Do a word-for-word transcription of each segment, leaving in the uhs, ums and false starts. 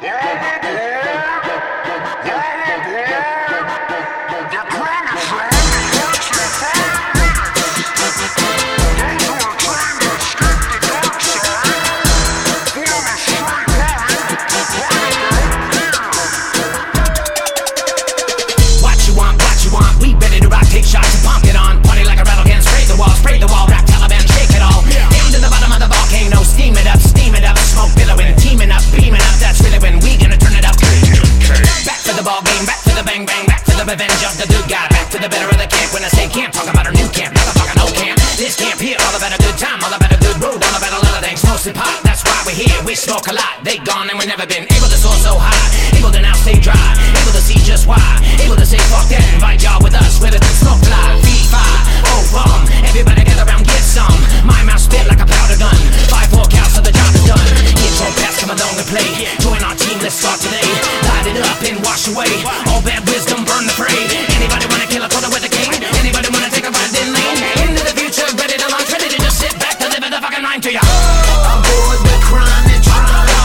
Revenge of the good guy, back to the better of the camp. When I say camp, talk about a new camp, motherfucker, no camp. This camp here, all about a good time, all about a good mood, all about a lot of things, mostly pot. That's why we're here, we smoke a lot. They gone and we've never been able to soar so high, able to now stay dry, able to see just why, able to say fuck that, invite y'all with us, where the good smoke fly. V five, oh bum, everybody gather around, get some. My mouth spit like a powder gun, five four counts so the job is done. Get your pass, come along and play, join our team, let's start today. Light it up and wash away all bad wisdom, burn the parade. Anybody wanna kill a quarter with a king? Anybody wanna take a ride in lane? Into the future, ready to launch, ready to just sit back, deliver the fucking line to ya. Avoid the crime and try.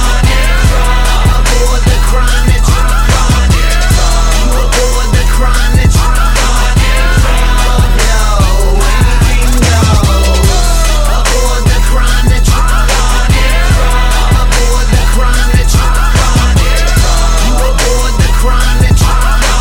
Avoid the crime and try. You avoid the crime and try. Yo, anything goes. Avoid the crime and try. Avoid the crime and try. You avoid the crime and try.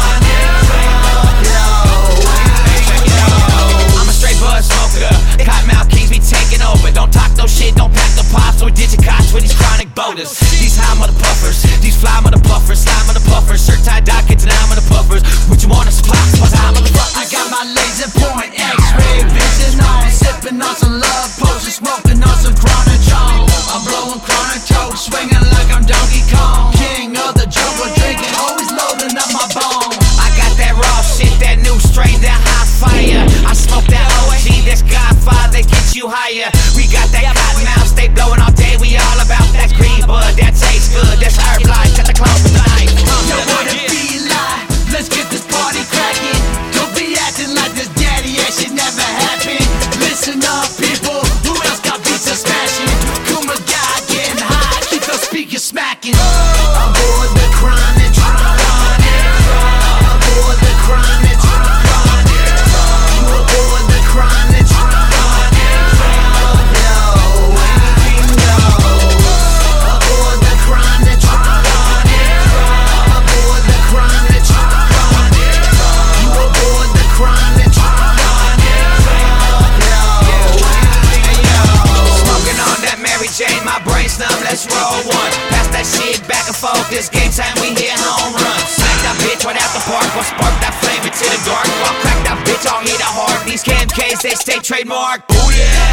Cottonmouth kings be taking over. Don't talk no shit, don't pack the pops or digit cops with these chronic boulders. These high mother puffers, these fly mother puffers, slime mother puffers, shirt tie dockets and I'm mother puffers. What you wanna supply? What's high motherfucker? I got my laser point, X-ray vision on, sipping on some love potions, smoking on some chronic John. I'm blowing chronic coke, swinging like I'm Donkey Kong, king of the jungle, drinking, always loading up my bone. I got that raw shit, that new strain, that hot fire. I smoke that O G, this Godfather, get you higher. We got that cotton mouth, stay blowing all day. We all about that green bud, that tastes good. That's herb life, cut the clothes with the knife. Yo, what it be like? Let's get this party cracking. Don't be acting like this daddy ass shit never happened. Listen up, people. Who else got beats and smashing? Kuma guy getting high, keep those speakers smacking. Avoid the crime and try. Avoid the crime and try. You avoid the crime and try. Yo, anything goes. Avoid the crime and try. Avoid the crime and try. You avoid the crime and try. Smoking on that Mary Jane, my brain's numb, let's roll one. Pass that shit back and forth, this game time we hit home run. Smack that bitch right out the park, or spark that flame into the dark. I'll crack that bitch, I'll hit it hard. These K M Ks, they stay trademark. Ooh yeah!